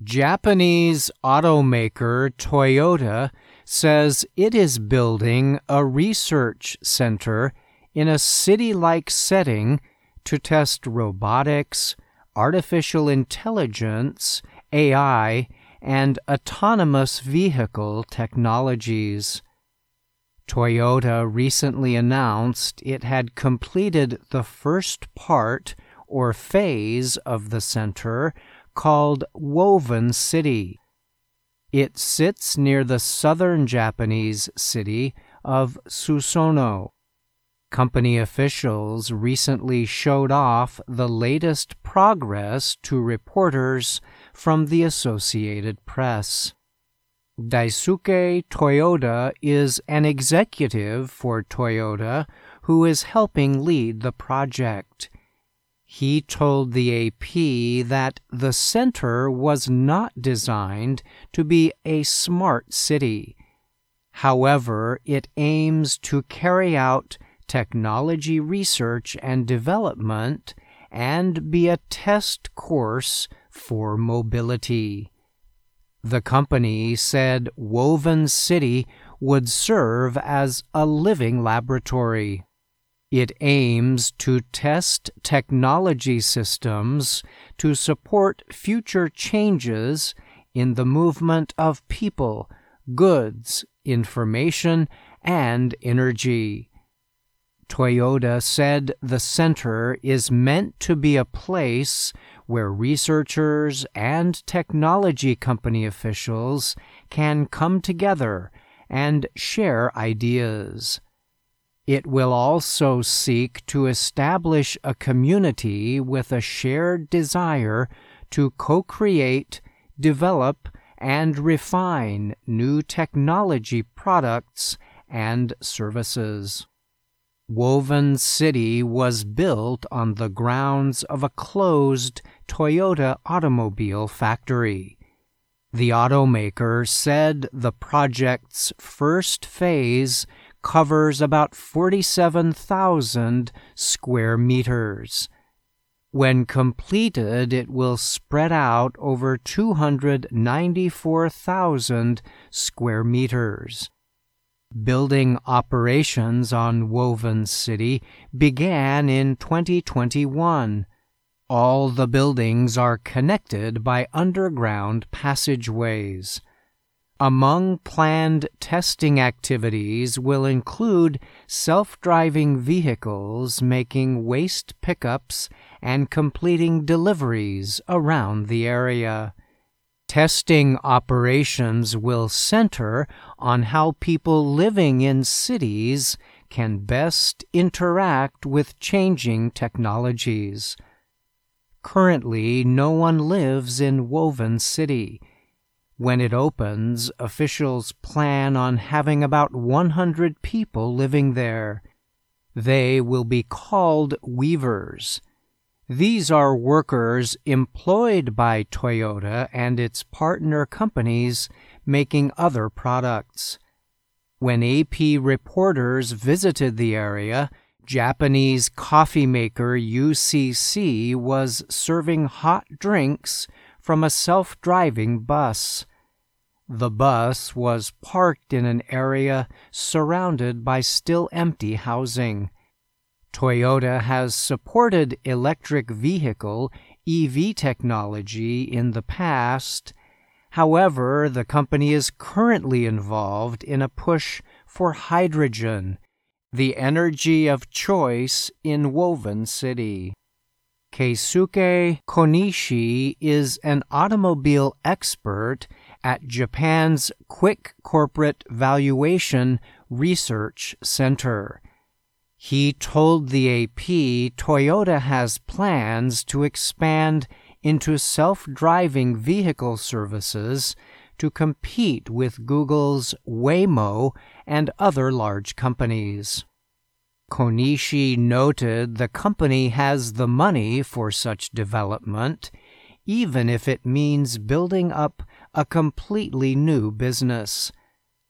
Japanese automaker Toyota says it is building a research center in a city-like setting to test robotics, artificial intelligence, AI, and autonomous vehicle technologies. Toyota recently announced it had completed the first part or phase of the center called Woven City. It sits near the southern Japanese city of Susono. Company officials recently showed off the latest progress to reporters from the Associated Press. Daisuke Toyoda is an executive for Toyota who is helping lead the project. He told the AP that the center was not designed to be a smart city. However, it aims to carry out technology research and development and be a test course for mobility. The company said Woven City would serve as a living laboratory. It aims to test technology systems to support future changes in the movement of people, goods, information, and energy. Toyota said the center is meant to be a place where researchers and technology company officials can come together and share ideas. It will also seek to establish a community with a shared desire to co-create, develop, and refine new technology products and services. Woven City was built on the grounds of a closed Toyota automobile factory. The automaker said the project's first phase covers about 47,000 square meters. When completed, it will spread out over 294,000 square meters. Building operations on Woven City began in 2021. All the buildings are connected by underground passageways. Among planned testing activities will include self-driving vehicles making waste pickups and completing deliveries around the area. Testing operations will center on how people living in cities can best interact with changing technologies. Currently, no one lives in Woven City. When it opens, officials plan on having about 100 people living there. They will be called weavers. These are workers employed by Toyota and its partner companies making other products. When AP reporters visited the area, Japanese coffee maker UCC was serving hot drinks from a self-driving bus. The bus was parked in an area surrounded by still empty housing. Toyota has supported electric vehicle (EV) technology in the past. However, the company is currently involved in a push for hydrogen, the energy of choice in Woven City. Keisuke Konishi is an automobile expert at Japan's Quick Corporate Valuation Research Center. He told the AP Toyota has plans to expand into self-driving vehicle services to compete with Google's Waymo and other large companies. Konishi noted the company has the money for such development, even if it means building up a completely new business.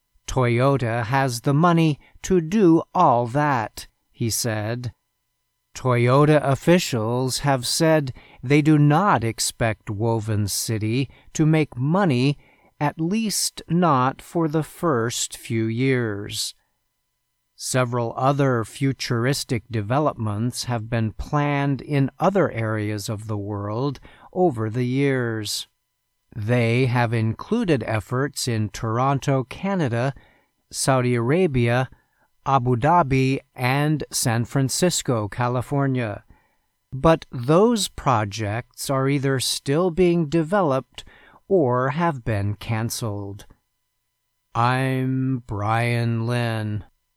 Toyota has the money to do all that, he said. Toyota officials have said they do not expect Woven City to make money, at least not for the first few years. Several other futuristic developments have been planned in other areas of the world over the years. They have included efforts in Toronto, Canada, Saudi Arabia, Abu Dhabi, and San Francisco, California. But those projects are either still being developed or have been canceled. I'm Brian Lynn.